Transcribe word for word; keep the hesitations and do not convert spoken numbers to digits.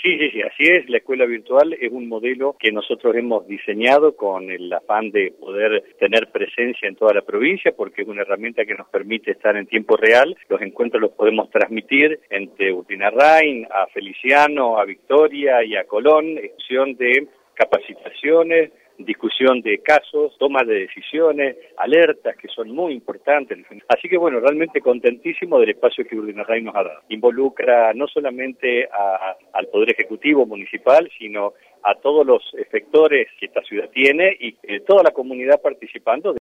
Sí, sí, sí, así es. La escuela virtual es un modelo que nosotros hemos diseñado con el afán de poder tener presencia en toda la provincia, porque es una herramienta que nos permite estar en tiempo real. Los encuentros los podemos transmitir entre Urlinarrain, a Feliciano, a Victoria y a Colón, en función de capacitaciones, discusión de casos, toma de decisiones, alertas que son muy importantes. Así que bueno, realmente contentísimo del espacio que Urlinarrain nos ha dado. Involucra no solamente a, al Poder Ejecutivo Municipal, sino a todos los efectores que esta ciudad tiene y eh, toda la comunidad participando.